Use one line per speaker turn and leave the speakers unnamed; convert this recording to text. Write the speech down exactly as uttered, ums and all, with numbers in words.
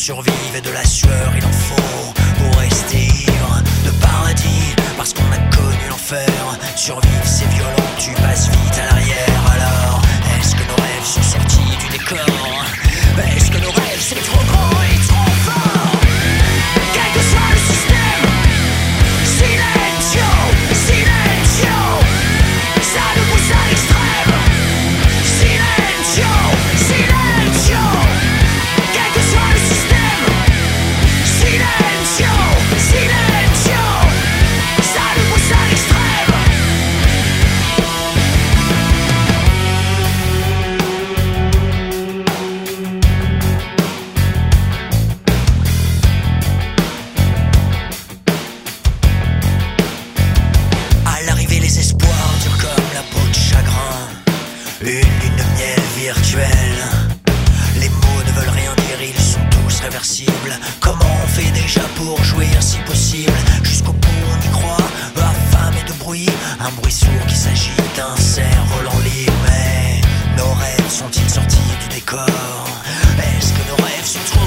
survivent et de la sueur il en faut pour rester ivre de paradis. Parce qu'on a connu l'enfer, survivre c'est violent, tu passes vite à l'arrière. Alors, est-ce que nos rêves sont sortis du décor? Est-ce que nos rêves sont trop grands et trop forts? Quel que soit le système, silenzio, silenzio, ça nous pousse à l'extrême. Silenzio, silenzio, quel que soit le système. Silenzio, silenzio, ça nous pousse à l'extrême. À l'arrivée les espoirs durent comme la peau de chagrin. Une lune de miel virtuelle. Les mots ne veulent rien dire, ils sont tous réversibles. Comment on fait déjà pour jouir si possible? Jusqu'au bout on y croit, affamé de bruit. Un bruit sourd qui s'agite, un cerf-volant libre. Mais nos rêves sont-ils sortis du décor? Est-ce que nos rêves sont trop